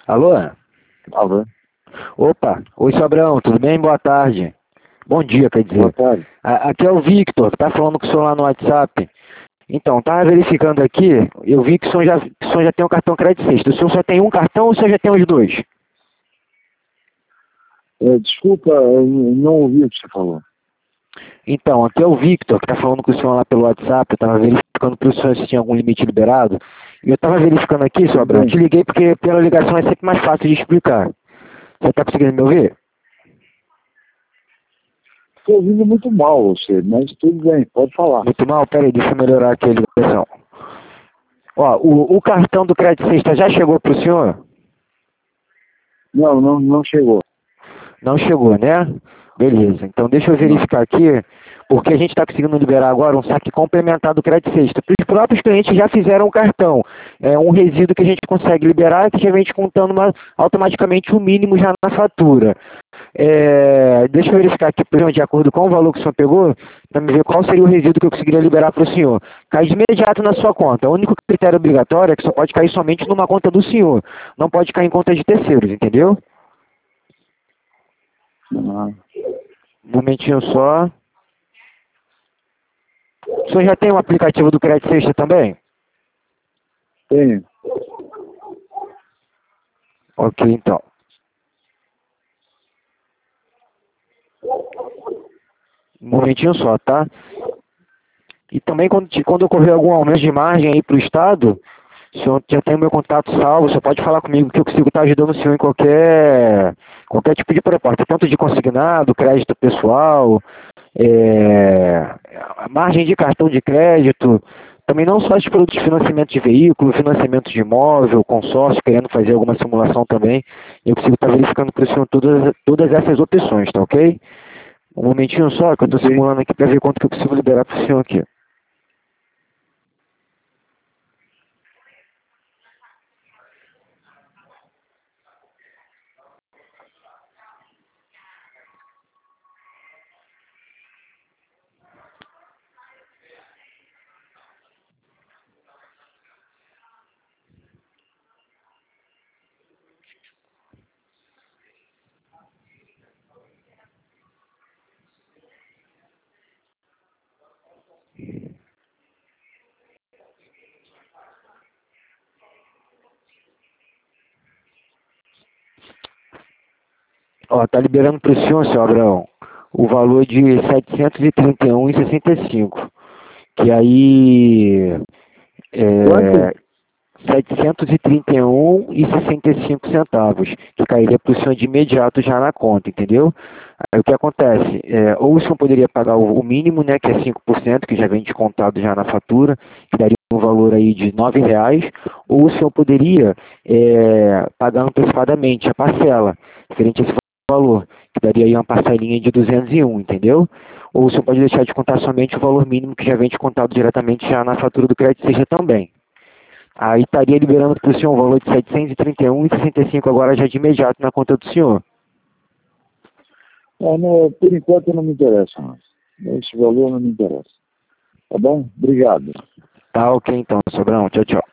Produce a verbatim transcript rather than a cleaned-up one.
Alô? Alô? Opa, oi Sobrão, tudo bem? Boa tarde. Bom dia, quer Boa dizer. tarde. A- Aqui é o Victor, que tá falando com o senhor lá no WhatsApp. Então, tava verificando aqui, eu vi que o senhor já, que o senhor já tem um cartão crédito sexta. O senhor só tem um cartão ou o senhor já tem os dois? É, desculpa, eu não ouvi o que você falou. Então, aqui é o Victor, que tá falando com o senhor lá pelo WhatsApp. Eu tava verificando para o senhor se tinha algum limite liberado. E eu tava verificando aqui, Tudo Sobrão, te bem. liguei porque pela ligação é sempre mais fácil de explicar. Você tá conseguindo me ouvir? Estou ouvindo muito mal você, mas tudo bem, pode falar. Muito mal? Pera aí, deixa eu melhorar aqui a ligação. Ó, o, o cartão do crédito sexta já chegou pro senhor? Não, não, não chegou. Não chegou, né? Beleza. Então deixa eu Não. verificar aqui, porque a gente está conseguindo liberar agora um saque complementar do crédito sexta. Os próprios clientes já fizeram o cartão. É um resíduo que a gente consegue liberar que já vem descontando uma, automaticamente o mínimo já na fatura. É, deixa eu verificar aqui, por exemplo, de acordo com o valor que o senhor pegou, para me ver qual seria o resíduo que eu conseguiria liberar para o senhor. Cai de imediato na sua conta. O único critério obrigatório é que só pode cair somente numa conta do senhor. Não pode cair em conta de terceiros, entendeu? Ah, Um momentinho só. O senhor já tem um aplicativo do Crédito Sexta também? tenho. Ok, então. Um momentinho só, tá? E também quando, te- quando ocorrer algum aumento de margem aí para o Estado, o senhor já tem o meu contato salvo, você pode falar comigo que eu consigo estar ajudando o senhor em qualquer, qualquer tipo de proposta, tanto de consignado, crédito pessoal, é, a margem de cartão de crédito, também não só de produtos de financiamento de veículo, financiamento de imóvel, consórcio, querendo fazer alguma simulação também, eu consigo estar verificando para o senhor todas, todas essas opções, tá ok? Um momentinho só que eu estou Ok. simulando aqui para ver quanto que eu consigo liberar para o senhor aqui. Ó, tá liberando para o senhor, seu Abraão, o valor de setecentos e trinta e um vírgula sessenta e cinco, que aí Quanto? é setecentos e trinta e um vírgula sessenta e cinco centavos, que cairia para o senhor de imediato já na conta, entendeu? Aí o que acontece? É, ou o senhor poderia pagar o, o mínimo, né, que é cinco por cento, que já vem descontado já na fatura, que daria um valor aí de nove reais, ou o senhor poderia é, pagar antecipadamente a parcela, referente a esse valor, que daria aí uma parcelinha de duzentos e um, entendeu? Ou o senhor pode deixar de contar somente o valor mínimo que já vem descontado diretamente já na fatura do crédito, seja também. Aí estaria liberando para o senhor um valor de setecentos e trinta e um vírgula sessenta e cinco agora já de imediato na conta do senhor. É, não, por enquanto não me interessa mais. Esse valor não me interessa. Tá bom? Obrigado. Tá ok então, Sobrão. Tchau, tchau.